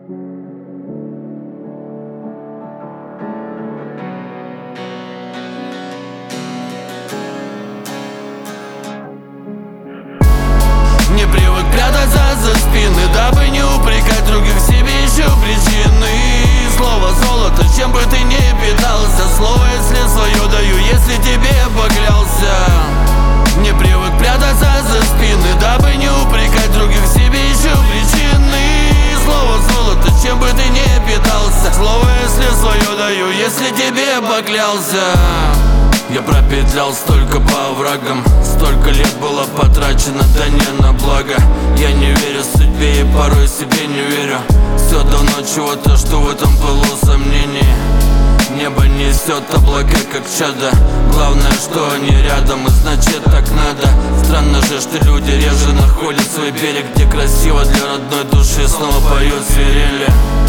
Не привык прятаться за спины, дабы не упрекать других, в себе еще причины. Слово золото, чем бы ты ни питался, слово если свое даю, если тебе поклялся. Не привык прятаться за спины, дабы не упрекать других, в себе еще причины. Слово золото, чем бы ты ни питался, слово если свое даю, если тебе поклялся. Я пропетлял столько по оврагам, столько лет было потрачено, да не на благо. Я не верю судьбе и порой себе не верю. Все давно чего-то, что в этом пылу сомнений. Небо несет облака, как чадо. Главное, что они рядом, и значит так надо. Странно же, что люди реже находят свой берег, где красиво для родной души снова поют свирели.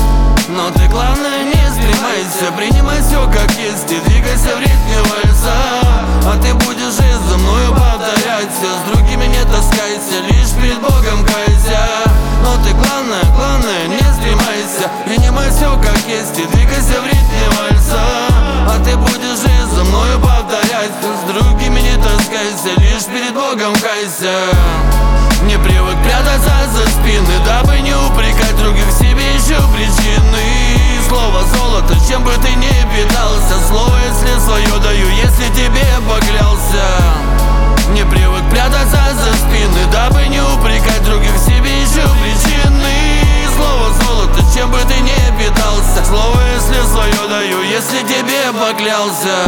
Но ты главное не стремайся, принимай все как есть и двигайся в ритме вальса. А ты будешь жить за мною повторять все, с другими не таскайся, лишь перед Богом кайся. Но ты главное не стремайся, принимай все как есть и двигайся в ритме вальса. А ты будешь жить за мною повторять все, с другими не таскайся, лишь перед Богом кайся. Не привык прятаться за спины, дабы не упрекать других, в себе еще причины. Слово золото, чем бы ты ни питался, слово если свое даю, если тебе поклялся. Не привык прятаться за спины, дабы не упрекать других, в себе еще причины. Слово золото, чем бы ты ни питался, слово если свое даю, если тебе поклялся.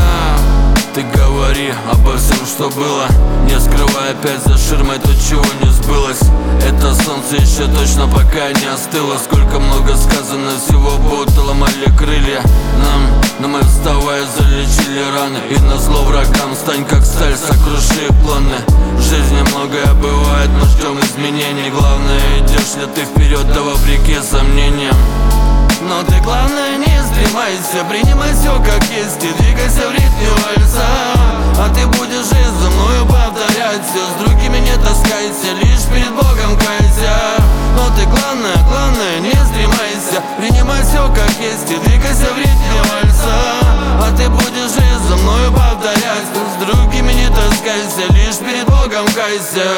Ты говори обо всем, что было, не скрывай опять за ширмой то, чего не сбылось. Это солнце еще точно пока не остыло. Сколько много сказано всего, будто ломали крылья нам, но мы вставая залечили раны. И назло врагам стань как сталь, сокруши их планы. В жизни многое бывает, мы ждем изменений. Главное, идешь ли ты вперед, да вопреки сомнениям. Но ты главное не стремайся, принимай все как есть и двигайся в ритме вальса. А ты будешь жить за мною повторять все, с другими не таскайся, лишь перед Богом кайся. Но ты главное не стремайся, принимай все как есть и двигайся в ритме вальса. А ты будешь жить за мною повторять все, с другими не таскайся, лишь перед Богом кайся.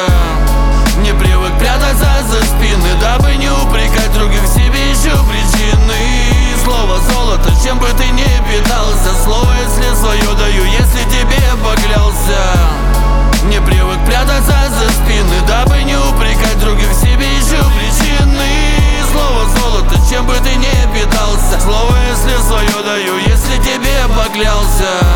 Не привык прятаться за спины, дабы не упрекать других, в себе еще причины. Слово золото, чем бы ты ни питался, слово если свое даю, если тебе поклялся. Не привык прятаться за спины, дабы не упрекать других, в себе еще причины. Слово золото, чем бы ты ни питался, слово если свое даю, если тебе поклялся.